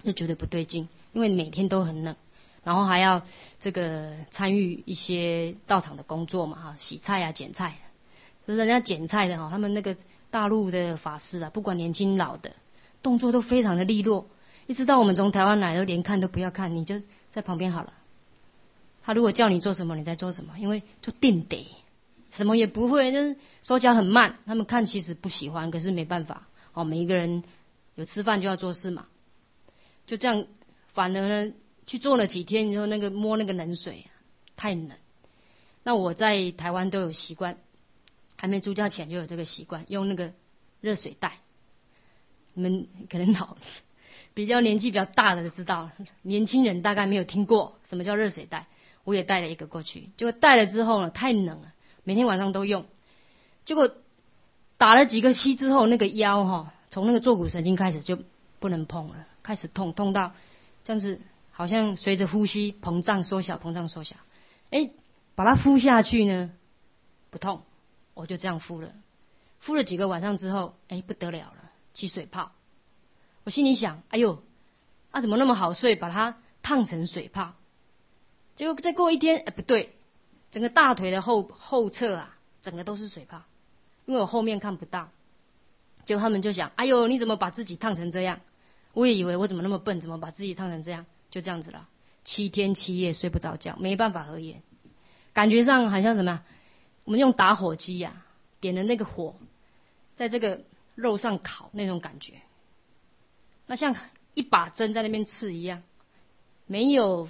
就觉得不对劲，因为每天都很冷，然后还要这个参与一些道场的工作嘛，哈，洗菜啊、捡菜，就是人家捡菜的哈，他们那个大陆的法师啊，不管年轻老的，动作都非常的利落。一直到我们从台湾来，都连看都不要看，你就在旁边好了。他如果叫你做什么，你在做什么，因为就定得，什么也不会，就是手脚很慢。他们看其实不喜欢，可是没办法，哦，每一个人有吃饭就要做事嘛，就这样。反而呢，去做了几天之后，那个摸那个冷水太冷。那我在台湾都有习惯，还没出家前就有这个习惯，用那个热水袋。你们可能比较年纪比较大的知道，年轻人大概没有听过什么叫热水袋。我也带了一个过去，结果带了之后呢，太冷了，每天晚上都用。结果打了几个气之后，那个腰从那个坐骨神经开始就不能碰了，开始痛到这样子，好像随着呼吸膨胀缩小，膨胀缩小。把它敷下去呢，不痛，我就这样敷了。敷了几个晚上之后，不得了了，起水泡。我心里想，哎呦，怎么那么好睡，把它烫成水泡。结果再过一天，不对，整个大腿的后侧啊，整个都是水泡，因为我后面看不到。结果他们就想，哎呦，你怎么把自己烫成这样？我也以为我怎么那么笨，怎么把自己烫成这样？就这样子了，7天7夜睡不着觉，没办法合眼，感觉上好像什么？我们用打火机啊，点的那个火，在这个肉上烤那种感觉，那像一把针在那边刺一样，没有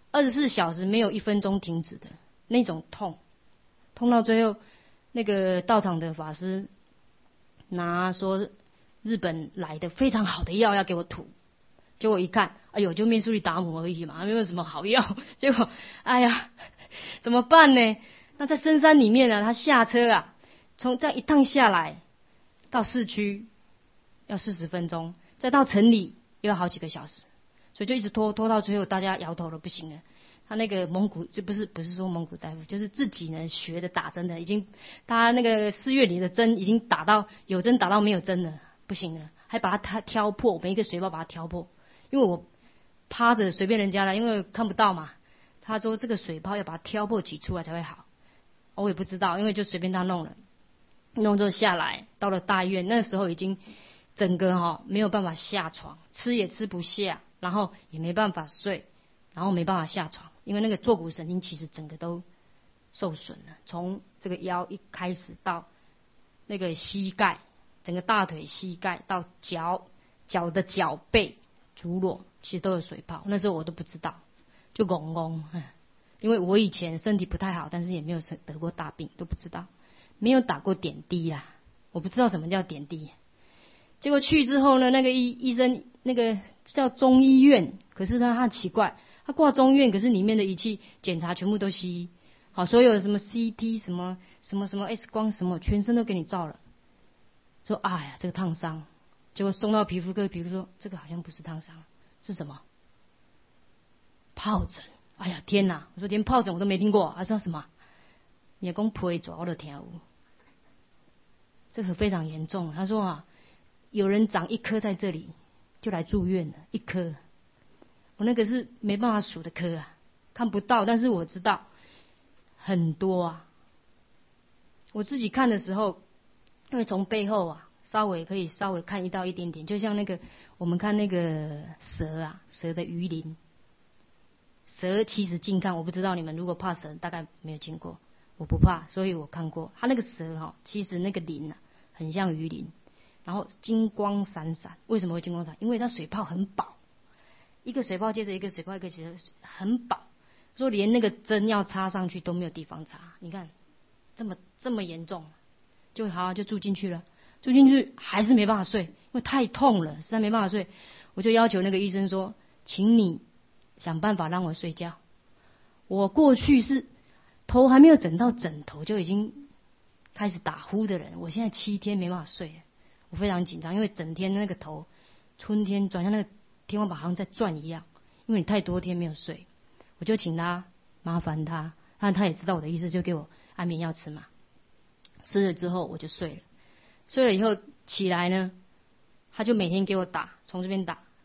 24小时，没有1分钟停止的那种痛，痛到最后，那个道场的法师拿说日本来的非常好的药要给我涂，结果一看，哎呦，就面苏利达姆而已嘛，没有什么好药。结果，哎呀，怎么办呢？那在深山里面呢，他下车啊，从这样一趟下来，到市区要40分钟，再到城里又要好几个小时，所以就一直拖到最后，大家摇头了，不行了。他那个蒙古就不是说蒙古大夫，就是自己呢学的打针的，已经他那个4月里的针已经打到有针打到没有针了，不行了，还把它挑破，每一个水泡把它挑破，因为我趴着随便人家了，因为看不到嘛。他说这个水泡要把它挑破挤出来才会好，我也不知道，因为就随便他弄了，弄之后下来到了大医院，那时候已经整个没有办法下床，吃也吃不下，然后也没办法睡，然后没办法下床，因为那个坐骨神经其实整个都受损了，从这个腰一开始到那个膝盖，整个大腿膝盖到脚的脚背足裸，其实都有水泡。那时候我都不知道，就懵懵，因为我以前身体不太好，但是也没有得过大病，都不知道，没有打过点滴啦，我不知道什么叫点滴。结果去之后呢，那个医生那个叫中医院，可是他很奇怪，他挂中医院，可是里面的仪器检查全部都西医，好，所有什么 CT 什么 X 光什么，全身都给你照了。说哎呀，这个烫伤，结果送到皮肤科，皮肤说这个好像不是烫伤，是什么？疱疹。哎呀天哪！我说连疱疹我都没听过，他说什么？你讲皮疹我都听有，这个非常严重。他说有人长1颗在这里，就来住院了，1颗。我那个是没办法数的颗啊，看不到，但是我知道很多啊。我自己看的时候，因为从背后稍微看到一点点，就像那个我们看那个蛇的鱼鳞。蛇其实近看，我不知道你们如果怕蛇，大概没有见过。我不怕，所以我看过。它那个蛇其实那个鳞很像鱼鳞，然后金光闪闪。为什么会金光闪？因为它水泡很饱，一个水泡接着一个水泡，一个接着很饱，说连那个针要插上去都没有地方插。你看，这么严重，就住进去了。住进去还是没办法睡，因为太痛了，实在没办法睡。我就要求那个医生说，请你想办法让我睡觉。我过去是头还没有枕到枕头就已经开始打呼的人，我现在7天没办法睡，我非常紧张，因为整天那个头春天转向那个天花板好像在转一样，因为你太多天没有睡。我就请他麻烦他也知道我的意思，就给我安眠药吃嘛。吃了之后我就睡了以后起来呢，他就每天给我打，从这边打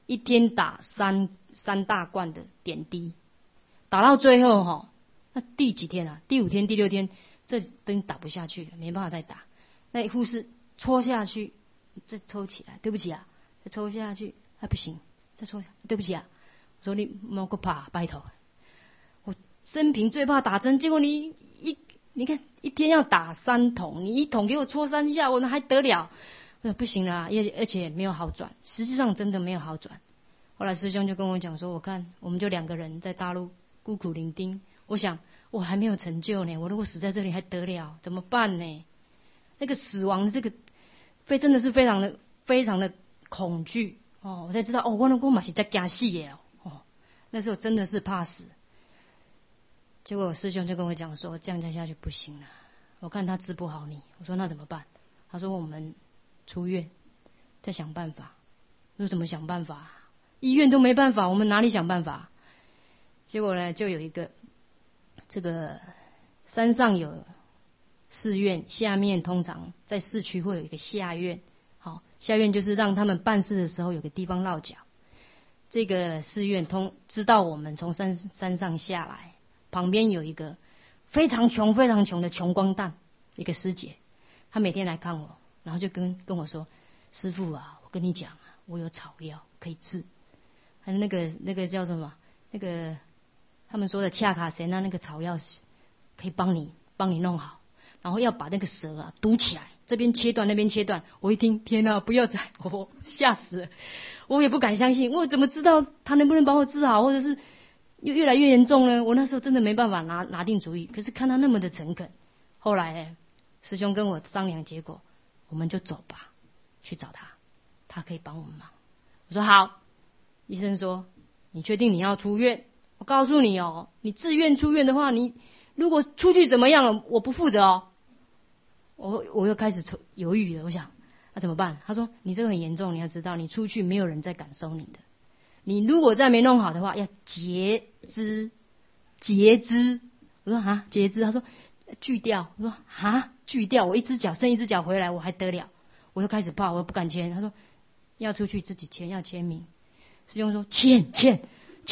一天打三大罐的点滴，打到最后哈，那第几天啊？第5天、第6天，这都打不下去了，没办法再打。那护士戳下去，再抽起来，对不起啊，再抽下去，还不行，再抽，对不起啊。我说你莫个怕，拜托。我生平最怕打针，结果你看一天要打3筒，你1筒给我戳3下，我那还得了？不行啦，而且没有好转，实际上真的没有好转。后来师兄就跟我讲说，我看我们就2个人在大陆孤苦伶仃，我想我还没有成就呢，我如果死在这里还得了？怎么办呢？那个死亡的这个真的是非常的恐惧哦，我才知道哦，我嘛是在惊死的哦，那时候真的是怕死。结果我师兄就跟我讲说，这样下去不行了，我看他治不好你。我说那怎么办？他说我们出院再想办法。我说怎么想办法？医院都没办法，我们哪里想办法？结果呢，就有一个这个山上有寺院，下面通常在市区会有一个下院。好，下院就是让他们办事的时候有个地方落脚。这个寺院知道我们从山上下来，旁边有一个非常穷的穷光蛋，一个师姐，她每天来看我，然后就跟我说：“师父啊，我跟你讲啊，我有草药可以治，还有那个叫什么？那个他们说的恰卡神啊，那个草药可以帮你弄好，然后要把那个蛇啊堵起来，这边切断那边切断。”我一听，天哪，不要再，我吓死了，我也不敢相信，我怎么知道他能不能把我治好，或者是越来越严重呢？我那时候真的没办法拿定主意。可是看他那么的诚恳，后来师兄跟我商量，结果我们就走吧，去找他，他可以帮我们忙。我说好。医生说：“你确定你要出院？我告诉你哦，你自愿出院的话，你如果出去怎么样了，我不负责哦。”我又开始犹豫了，我想那怎么办？他说：“你这个很严重，你要知道，你出去没有人在感受你的。你如果再没弄好的话，要截肢。”我说啊，截肢？他说锯掉。我说啊，锯掉？我剩一只脚回来，我还得了？我又开始怕，我又不敢签。他说要出去自己签，要签名。师兄说签，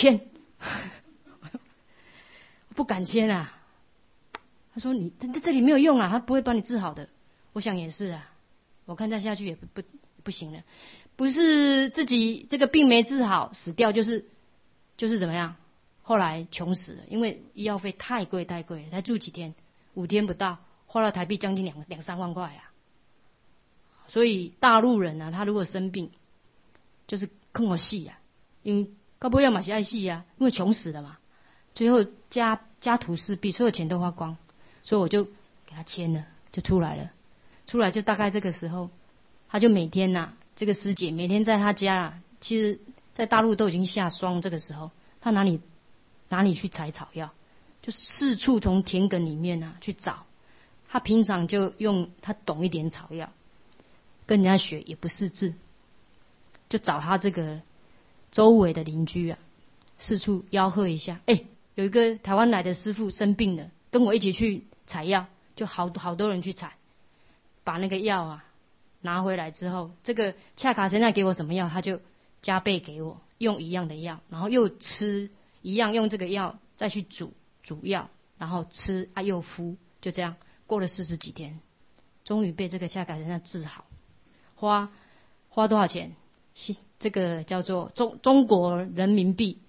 我不敢签啊。他说你在这里没有用啊，他不会帮你治好的。我想也是啊，我看再下去也不行了，不是自己这个病没治好死掉，就是怎么样？后来穷死了，因为医药费太贵了，才住几天，5天不到，花了台币将近2-3万块啊。所以大陆人啊，他如果生病，就是坑我戏啊，因为高不要嘛是爱戏啊，因为穷死了嘛，最后家徒四壁，所有钱都花光，所以我就给他签了，就出来了。出来就大概这个时候，他就每天这个师姐每天在他家其实在大陆都已经下霜，这个时候他哪里去采草药，就四处从田埂里面去找。他平常就用他懂一点草药，跟人家学也不识字，就找他这个周围的邻居四处吆喝一下。有一个台湾来的师父生病了，跟我一起去采药，就好多人去采，把那个药拿回来之后，这个恰卡神那给我什么药，他就加倍给我，用一样的药，然后又吃一样，用这个药再去煮药，然后吃又敷，就这样过了40几天，终于被这个恰卡神那治好。花多少钱？这个叫做中国人民币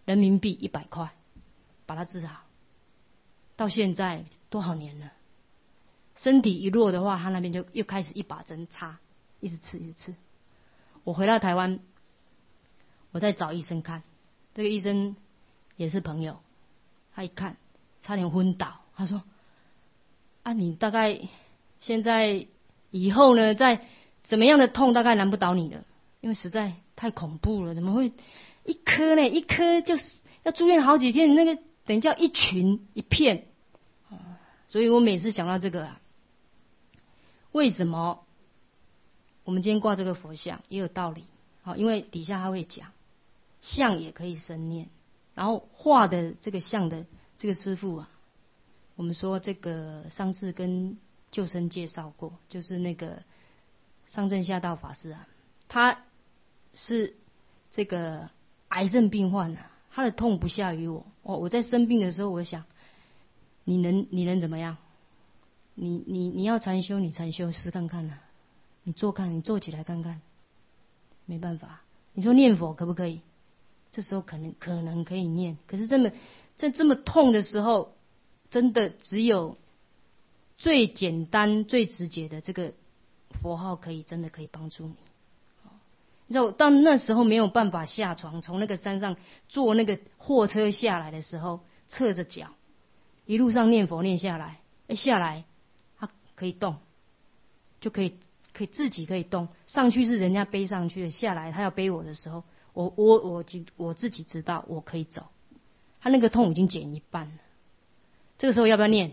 100块，把它治好。到现在多少年了？身体一弱的话，他那边就又开始一把针插，一直吃。我回到台湾，我再找医生看，这个医生也是朋友，他一看差点昏倒，他说：“你大概现在以后呢，在什么样的痛大概难不倒你了，因为实在太恐怖了，怎么会一颗就是要住院好几天，那个等于叫一群一片。”所以我每次想到这个为什么我们今天挂这个佛像也有道理，因为底下他会讲像也可以生念，然后画的这个像的这个师父我们说这个上次跟救生介绍过，就是那个上正下道法师他是这个癌症病患啊，他的痛不下于我。我在生病的时候，我想，你能怎么样？你要禅修，你禅修试看看啊，你做起来看看，没办法。你说念佛可不可以？这时候可能可以念，可是在这么痛的时候，真的只有最简单、最直接的这个佛号真的可以帮助你。你知道，到那时候没有办法下床，从那个山上坐那个货车下来的时候，侧着脚，一路上念佛念下来，下来他可以动，就可以自己可以动。上去是人家背上去的，下来他要背我的时候，我自己知道我可以走。他那个痛已经减一半了。这个时候要不要念？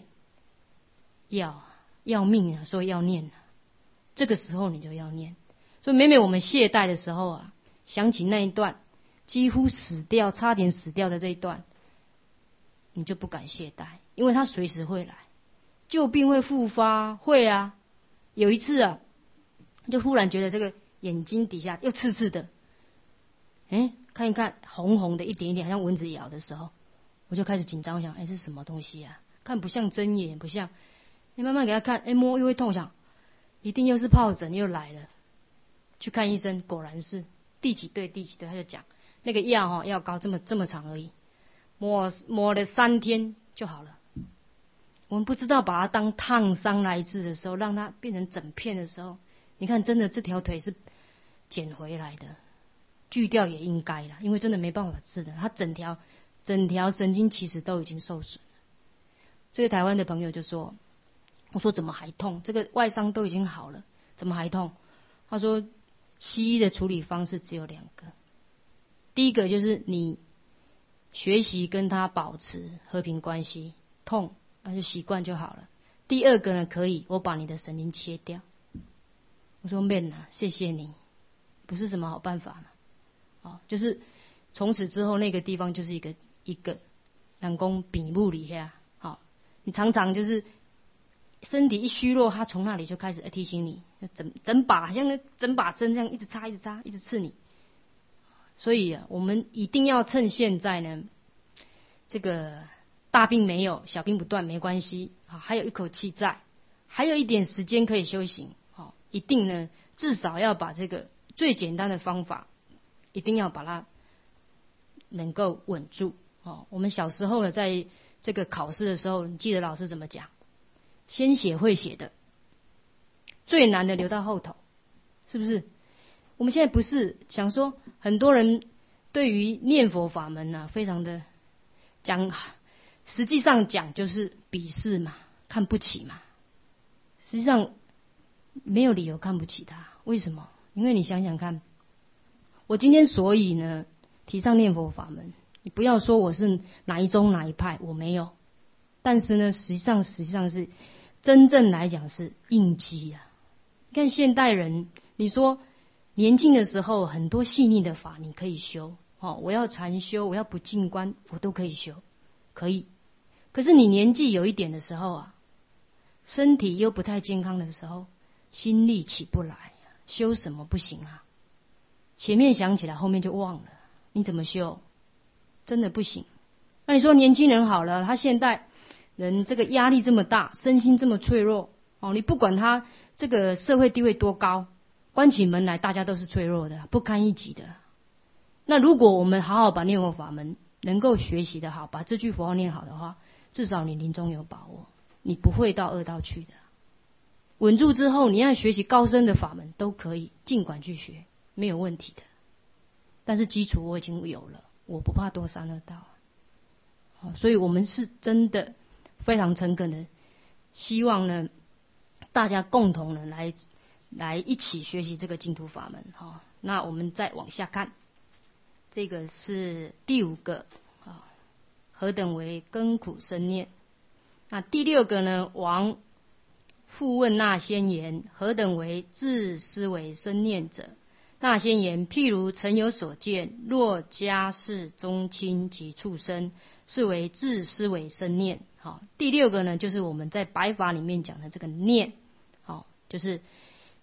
要命啊！所以要念啊。这个时候你就要念。所以每每我们懈怠的时候啊，想起那一段几乎差点死掉的这一段，你就不敢懈怠，因为它随时会来，旧病会复发，会啊。有一次啊，就忽然觉得这个眼睛底下又刺刺的，看一看红红的一点一点，好像蚊子咬的时候，我就开始紧张，我想，是什么东西啊？看不像针眼，不像。慢慢给他看，摸又会痛，想一定又是疱疹又来了。去看医生，果然是第几对，他就讲那个药膏这么长而已，抹了3天就好了。我们不知道把它当烫伤来治的时候，让它变成整片的时候，你看真的这条腿是捡回来的，锯掉也应该了，因为真的没办法治的，它整条神经其实都已经受损了。这个台湾的朋友就说，我说怎么还痛？这个外伤都已经好了，怎么还痛？他说西医的处理方式只有2个，第一个就是你学习跟他保持和平关系，痛那就习惯就好了。第二个呢，可以我把你的神经切掉。我说免啦，谢谢你，不是什么好办法嘛。就是从此之后那个地方就是一个人讲屏幕里下，你常常就是身体一虚弱，他从那里就开始提醒你，整把像那整把针这样一直插，一直刺你。所以我们一定要趁现在呢，这个大病没有，小病不断没关系，还有一口气在，还有一点时间可以修行，一定呢至少要把这个最简单的方法，一定要把它能够稳住。我们小时候呢，在这个考试的时候，你记得老师怎么讲？先写会写的，最难的留到后头，是不是？我们现在不是想说，很多人对于念佛法门啊，非常的讲，实际上讲就是鄙视嘛，看不起嘛。实际上没有理由看不起他，为什么？因为你想想看，我今天所以呢提倡念佛法门，你不要说我是哪一宗哪一派，我没有，但是呢，实际上是真正来讲是应机啊。你看现代人，你说年轻的时候很多细腻的法你可以修，我要禅修，我要不净观，我都可以修，可以。可是你年纪有一点的时候啊，身体又不太健康的时候，心力起不来，修什么不行啊？前面想起来，后面就忘了，你怎么修？真的不行。那你说年轻人好了，他现代人这个压力这么大，身心这么脆弱，你不管他这个社会地位多高，关起门来大家都是脆弱的，不堪一击的。那如果我们好好把念佛法门能够学习的好，把这句佛号念好的话，至少你临终有把握，你不会到恶道去的。稳住之后，你要学习高深的法门都可以，尽管去学，没有问题的。但是基础我已经有了，我不怕堕三恶道。所以我们是真的非常诚恳的，希望呢大家共同呢来一起学习这个净土法门。那我们再往下看，这个是第5个，何等为根苦生念。那第6个呢，王复问那仙言，何等为自思维生念者？那仙言，譬如曾有所见，若家世宗亲及畜生，是为自思维生念。第6个呢，就是我们在白法里面讲的这个念，就是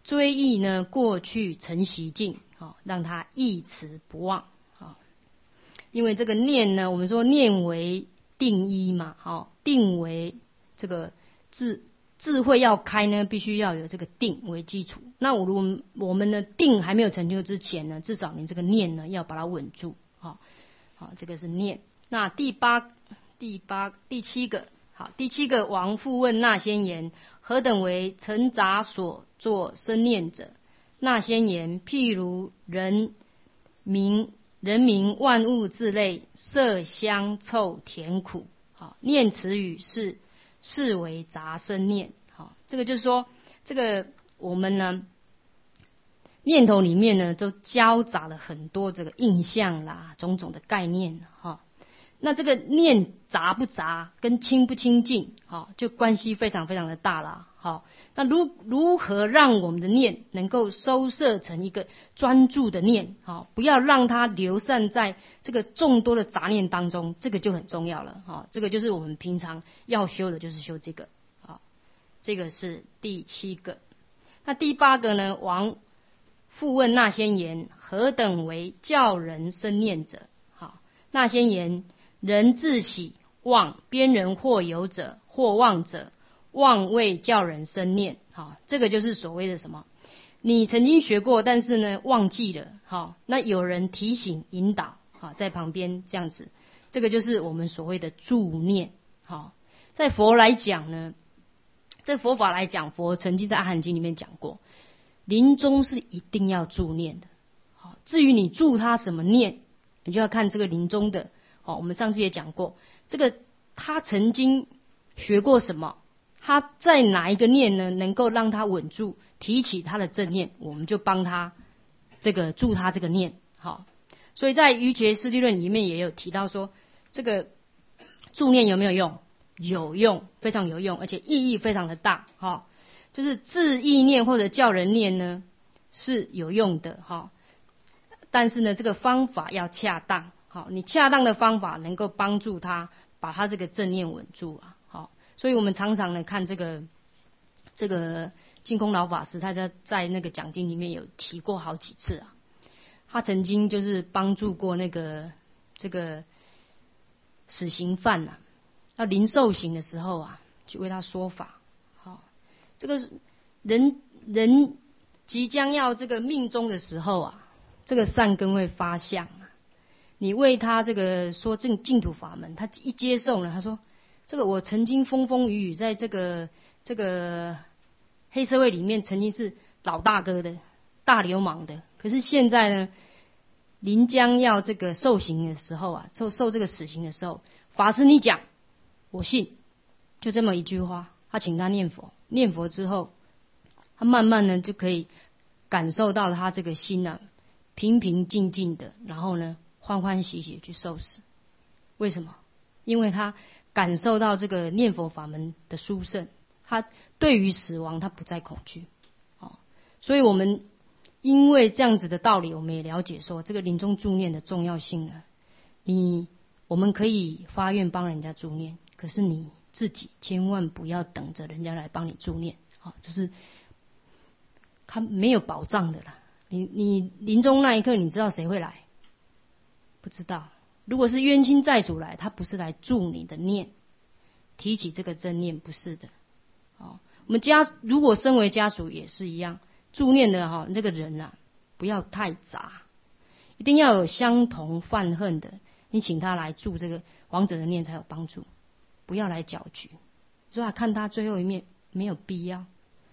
追忆呢过去曾习境，让他忆持不忘。因为这个念呢，我们说念为定一嘛，定为这个智慧要开呢，必须要有这个定为基础。那我们的定还没有成就之前呢，至少你这个念呢要把它稳住。好，这个是念。那第七个，第七个，王复问那先言：何等为尘杂所作生念者？那先言：譬如人名万物之类，色香臭甜苦，念词语是为杂生念。这个就是说，这个我们呢念头里面呢都交杂了很多这个印象啦，种种的概念。那这个念杂不杂，跟清不清净，就关系非常非常的大啦。那如何让我们的念能够收摄成一个专注的念，不要让它流散在这个众多的杂念当中，这个就很重要了。这个就是我们平常要修的，就是修这个。这个是第七个。那第八个呢？王复问那先言：何等为教人生念者？那先言：人自喜忘，边人或有者，或忘者，忘为教人生念。这个就是所谓的什么？你曾经学过，但是呢忘记了。那有人提醒引导，在旁边这样子，这个就是我们所谓的助念。在佛来讲呢，在佛法来讲，佛曾经在阿含经里面讲过，临终是一定要助念的。至于你助他什么念，你就要看这个临终的。我们上次也讲过，这个他曾经学过什么，他在哪一个念呢能够让他稳住，提起他的正念，我们就帮他这个助他这个念。所以在《瑜伽师地论》里面也有提到说，这个助念有没有用？有用，非常有用，而且意义非常的大。就是自意念或者教人念呢是有用的。但是呢这个方法要恰当。你恰当的方法能够帮助他把他这个正念稳住啊。所以我们常常呢看这个净空老法师，他在那个讲经里面有提过好几次啊。他曾经就是帮助过这个死刑犯啊，要临受刑的时候啊，去为他说法。这个人即将要这个命终的时候啊，这个善根会发相啊。你为他这个说净土法门，他一接受了，他说：这个我曾经风风雨雨，在这个黑社会里面曾经是老大哥的、大流氓的，可是现在呢，临将要这个受刑的时候啊，受这个死刑的时候，法师你讲，我信，就这么一句话，他请他念佛，念佛之后，他慢慢呢就可以感受到他这个心啊，平平静静的，然后呢欢欢喜喜去受死。为什么？因为他感受到这个念佛法门的殊胜，他对于死亡他不再恐惧。所以我们因为这样子的道理，我们也了解说这个临终助念的重要性呢。我们可以发愿帮人家助念，可是你自己千万不要等着人家来帮你助念。这是他没有保障的啦。你临终那一刻，你知道谁会来？不知道。如果是冤亲债主来，他不是来助你的念，提起这个正念，不是的。我们如果身为家属也是一样，助念的这个人啊，不要太杂，一定要有相同犯恨的，你请他来助这个亡者的念才有帮助，不要来搅局。所以看他最后一面没有必要，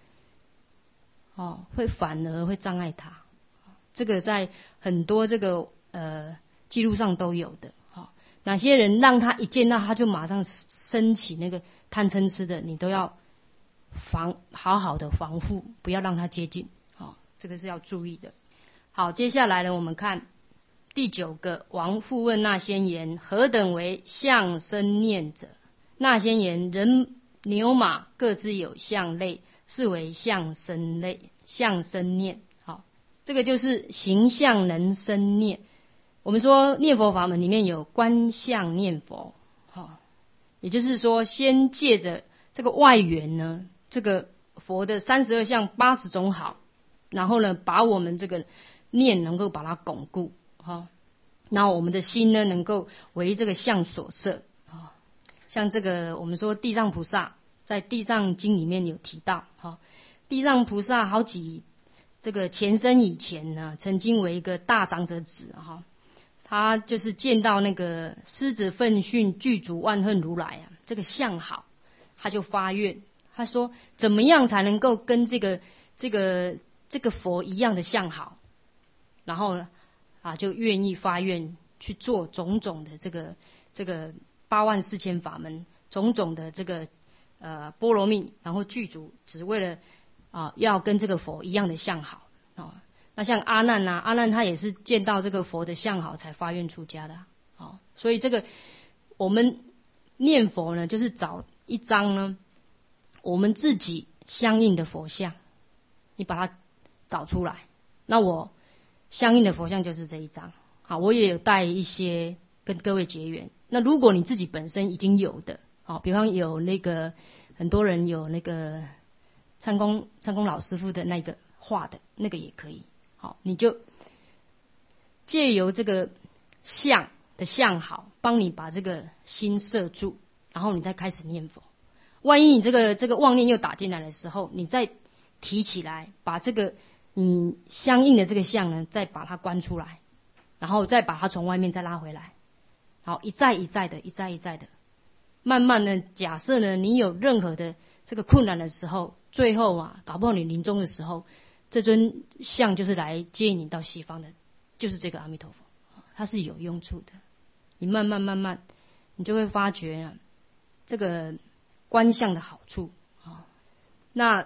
会反而会障碍他。这个在很多这个记录上都有的。哪些人让他一见到他就马上升起那个贪嗔痴的，你都要好好的防护，不要让他接近。这个是要注意的。好，接下来呢，我们看第九个，王复问那先言：何等为相生念者？那先言：人牛马各自有相类，是为相生念。这个就是形象能生念。我们说念佛法门里面有观相念佛，也就是说先借着这个外缘呢，这个佛的32相80种好， 然后呢，把我们这个念能够把它巩固，然后我们的心呢，能够为这个相所摄，像这个我们说地藏菩萨在《地藏经》里面有提到，地藏菩萨好几这个前生以前呢，曾经为一个大长者子，他就是见到那个狮子奋迅具足万恨如来这个相好，他就发愿，他说怎么样才能够跟这个佛一样的相好，然后呢就愿意发愿去做种种的这个84000法门，种种的这个波罗蜜，然后具足，只为了要跟这个佛一样的相好。那像阿难阿难他也是见到这个佛的相好才发愿出家的。所以这个我们念佛呢，就是找一张呢我们自己相应的佛像，你把它找出来。那我相应的佛像就是这一张。我也有带一些跟各位结缘。那如果你自己本身已经有的，比方有那个很多人有那个参公老师傅的那个画的那个也可以。你就借由这个相的相好，帮你把这个心摄住，然后你再开始念佛。万一你这个妄念又打进来的时候，你再提起来，把这个你相应的这个相呢，再把它关出来，然后再把它从外面再拉回来，好，一再一再的，慢慢的，假设呢，你有任何的这个困难的时候，最后搞不好你临终的时候，这尊像就是来接你到西方的，就是这个阿弥陀佛，它是有用处的。你慢慢，你就会发觉这个观相的好处。那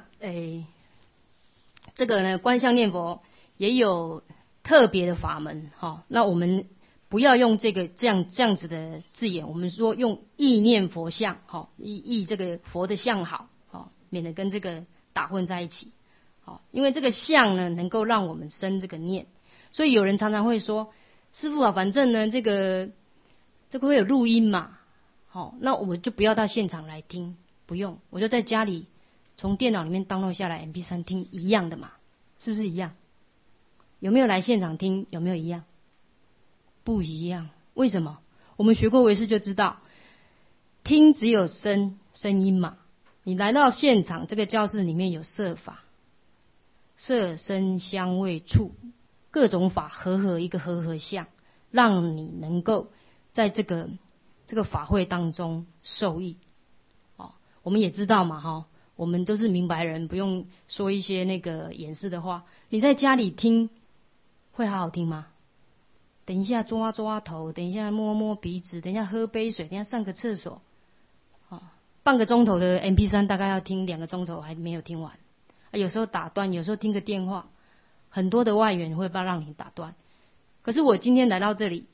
这个呢，观相念佛也有特别的法门。那我们不要用这样子的字眼，我们说用意念佛像，意这个佛的相好，免得跟这个打混在一起。因为这个相呢，能够让我们生这个念，所以有人常常会说，师父反正呢这个会有录音嘛，那我就不要到现场来听，不用，我就在家里从电脑里面 download 下来 MP3 听，一样的嘛，是不是一样？有没有来现场听？有没有一样？不一样。为什么？我们学过唯识就知道，听只有声音嘛，你来到现场这个教室里面有色法，色声香味触各种法，合一个合相，让你能够在这个法会当中受益。我们也知道嘛，我们都是明白人，不用说一些那个掩饰的话。你在家里听会好好听吗？等一下抓头，等一下摸鼻子，等一下喝杯水，等一下上个厕所，半个钟头的 MP3 大概要听2个钟头还没有听完。有时候打断，有时候听个电话，很多的外援会让你打断。可是我今天来到这里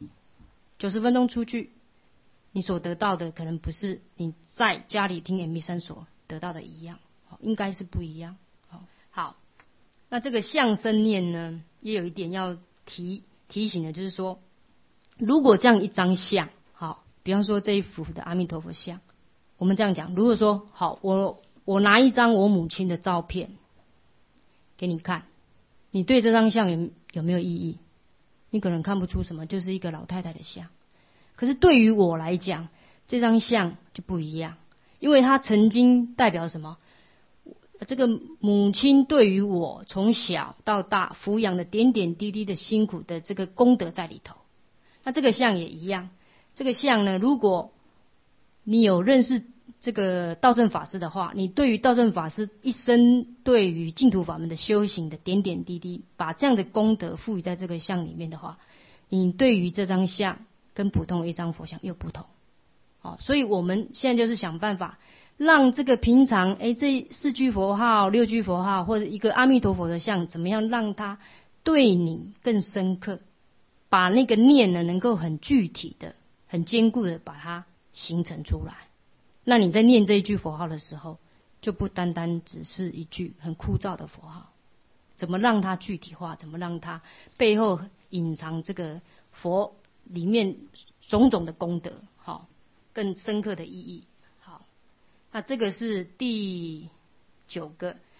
，90分钟出去，你所得到的可能不是你在家里听 MP3 所得到的一样，应该是不一样。好，那这个相生念呢，也有一点要提醒的，就是说，如果这样一张相，比方说这一幅的阿弥陀佛像，我们这样讲，如果说好，我拿一张我母亲的照片给你看，你对这张相有没有意义？你可能看不出什么，就是一个老太太的像。可是对于我来讲，这张像就不一样，因为它曾经代表什么？这个母亲对于我从小到大抚养的点点滴滴的辛苦的这个功德在里头。那这个像也一样，这个像呢，如果你有认识这个道正法师的话，你对于道正法师一生对于净土法门的修行的点点滴滴，把这样的功德赋予在这个像里面的话，你对于这张像跟普通的一张佛像又不同。所以我们现在就是想办法让这个平常这4句佛号、6句佛号或者一个阿弥陀佛的像，怎么样让它对你更深刻，把那个念呢能够很具体的、很坚固的把它形成出来。那你在念这一句佛号的时候，就不单单只是一句很枯燥的佛号，怎么让它具体化？怎么让它背后隐藏这个佛里面种种的功德，更深刻的意义。好，那这个是第9个。